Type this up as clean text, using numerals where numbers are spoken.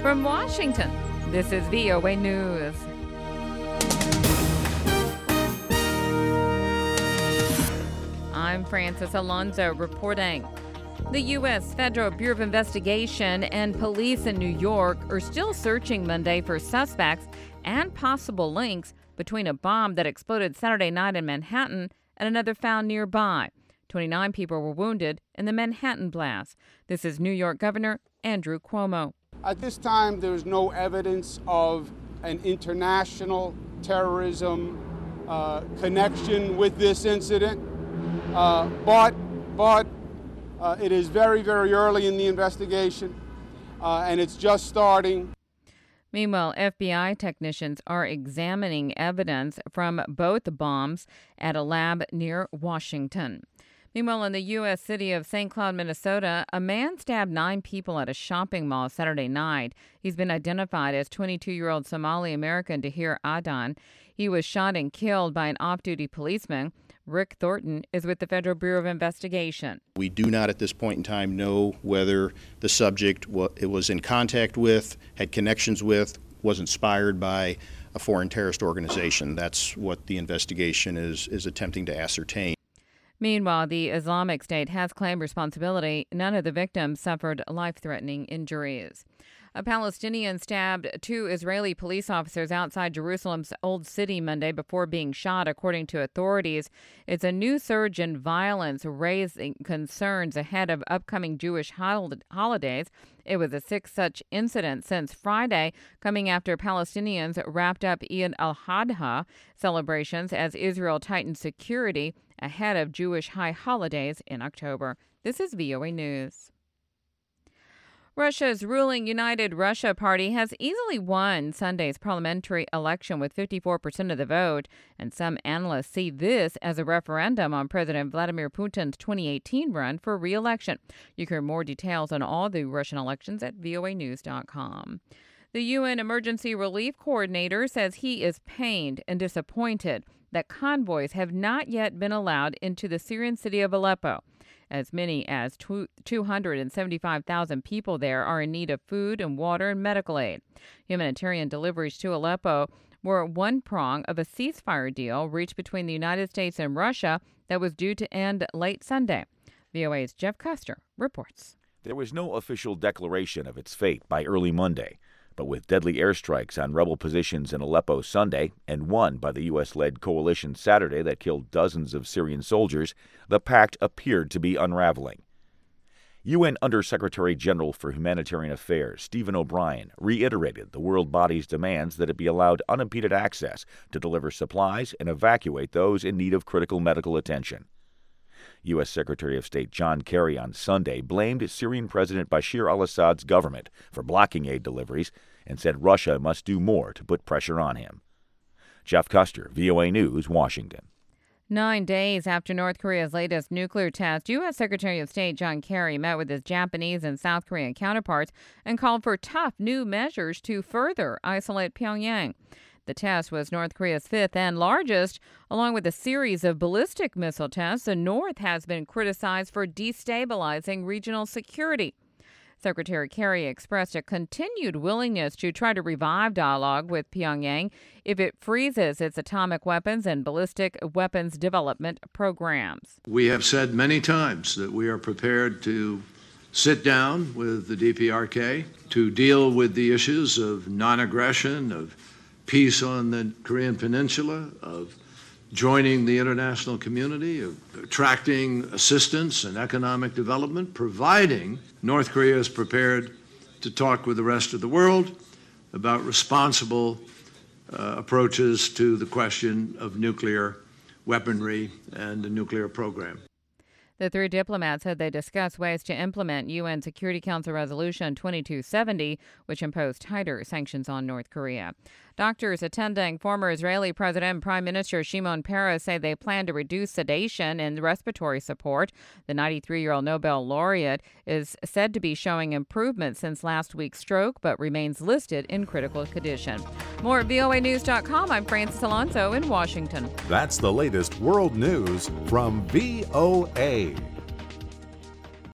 From Washington, this is VOA News. I'm Francis Alonso reporting. The U.S. Federal Bureau of Investigation and police in New York are still searching Monday for suspects and possible links between a bomb that exploded Saturday night in Manhattan and another found nearby. 29 people were wounded in the Manhattan blast. This is New York Governor Andrew Cuomo. At this time, there's no evidence of an international terrorism connection with this incident, but it is very, very early in the investigation, and it's just starting. Meanwhile, FBI technicians are examining evidence from both bombs at a lab near Washington. Meanwhile, in the U.S. city of St. Cloud, Minnesota, a man stabbed 9 people at a shopping mall Saturday night. He's been identified as 22-year-old Somali-American Tahir Adan. He was shot and killed by an off-duty policeman. Rick Thornton is with the Federal Bureau of Investigation. We do not at this point in time know whether the subject it was in contact with, had connections with, was inspired by a foreign terrorist organization. That's what the investigation is attempting to ascertain. Meanwhile, the Islamic State has claimed responsibility. None of the victims suffered life-threatening injuries. A Palestinian stabbed 2 Israeli police officers outside Jerusalem's Old City Monday before being shot, according to authorities. It's a new surge in violence, raising concerns ahead of upcoming Jewish holidays. It was the 6th such incident since Friday, coming after Palestinians wrapped up Eid al-Adha celebrations as Israel tightened security ahead of Jewish high holidays in October. This is VOA News. Russia's ruling United Russia Party has easily won Sunday's parliamentary election with 54% of the vote, and some analysts see this as a referendum on President Vladimir Putin's 2018 run for re-election. You can hear more details on all the Russian elections at voanews.com. The UN Emergency Relief Coordinator says he is pained and disappointed that convoys have not yet been allowed into the Syrian city of Aleppo. As many as 275,000 people there are in need of food and water and medical aid. Humanitarian deliveries to Aleppo were one prong of a ceasefire deal reached between the United States and Russia that was due to end late Sunday. VOA's Jeff Custer reports. There was no official declaration of its fate by early Monday, but with deadly airstrikes on rebel positions in Aleppo Sunday and one by the U.S.-led coalition Saturday that killed dozens of Syrian soldiers, the pact appeared to be unraveling. UN Undersecretary General for Humanitarian Affairs Stephen O'Brien reiterated the world body's demands that it be allowed unimpeded access to deliver supplies and evacuate those in need of critical medical attention. U.S. Secretary of State John Kerry on Sunday blamed Syrian President Bashar al-Assad's government for blocking aid deliveries and said Russia must do more to put pressure on him. Jeff Custer, VOA News, Washington. 9 days after North Korea's latest nuclear test, U.S. Secretary of State John Kerry met with his Japanese and South Korean counterparts and called for tough new measures to further isolate Pyongyang. The test was North Korea's 5th and largest. Along with a series of ballistic missile tests, the North has been criticized for destabilizing regional security. Secretary Kerry expressed a continued willingness to try to revive dialogue with Pyongyang if it freezes its atomic weapons and ballistic weapons development programs. We have said many times that we are prepared to sit down with the DPRK to deal with the issues of non-aggression, of peace on the Korean Peninsula, of joining the international community, of attracting assistance and economic development, providing North Korea is prepared to talk with the rest of the world about responsible approaches to the question of nuclear weaponry and the nuclear program. The 3 diplomats said they discussed ways to implement UN Security Council Resolution 2270, which imposed tighter sanctions on North Korea. Doctors attending former Israeli President and Prime Minister Shimon Peres say they plan to reduce sedation and respiratory support. The 93-year-old Nobel laureate is said to be showing improvement since last week's stroke, but remains listed in critical condition. More at voanews.com. I'm Francis Alonso in Washington. That's the latest world news from VOA.